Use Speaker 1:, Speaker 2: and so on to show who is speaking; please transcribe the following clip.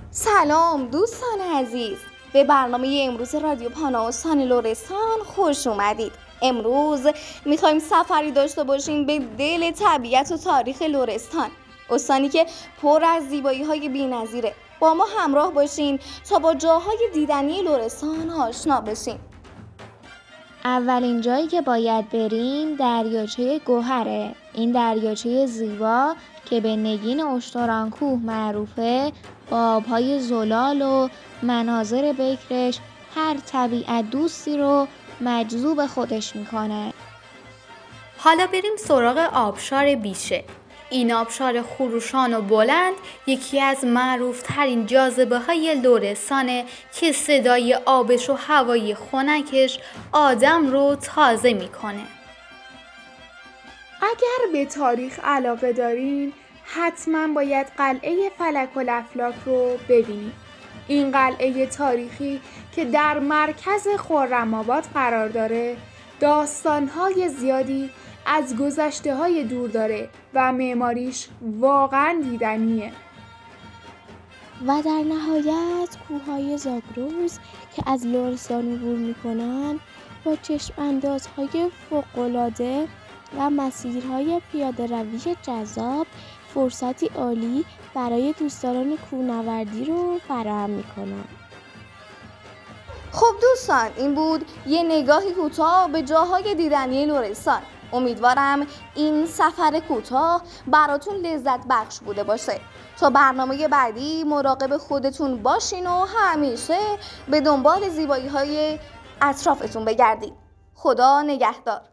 Speaker 1: سلام دوستان عزیز، به برنامه امروز رادیو پانا استان لرستان خوش اومدید. امروز میخوایم سفری داشته باشیم به دل طبیعت و تاریخ لرستان، استانی که پر از زیبایی‌های بی‌نظیره. با ما همراه باشین تا با جاهای دیدنی لرستان آشنا بشین.
Speaker 2: اولین جایی که باید بریم دریاچه گوهره. این دریاچه زیبا که به نگین اشترانکوه معروفه، با آبهای زلال و مناظر بکرش هر طبیعت دوستی رو مجذوب خودش میکنه.
Speaker 3: حالا بریم سراغ آبشار بیشه. این آبشار خروشان و بلند یکی از معروفترین جاذبه‌های لرستانه که صدای آبش و هوای خنکش آدم رو تازه میکنه.
Speaker 4: اگر به تاریخ علاقه دارین حتما باید قلعه فلک الافلاک رو ببینید. این قلعه تاریخی که در مرکز خرم‌آباد قرار داره داستان‌های زیادی از گذشته‌های دور داره و معماریش واقعاً دیدنیه.
Speaker 2: و در نهایت کوههای زاگرس که از لرستان عبور میکنن با چشم اندازهای فوق‌العاده و مسیرهای پیاده روی جذاب فرصتی عالی برای دوستداران کوهنوردی رو فراهم میکنن.
Speaker 1: خب دوستان، این بود یه نگاهی کوتاه به جاهای دیدنی لرستان. امیدوارم این سفر کوتاه براتون لذت بخش بوده باشه. تا برنامه بعدی مراقب خودتون باشین و همیشه به دنبال زیبایی‌های اطرافتون بگردید. خدا نگهدار.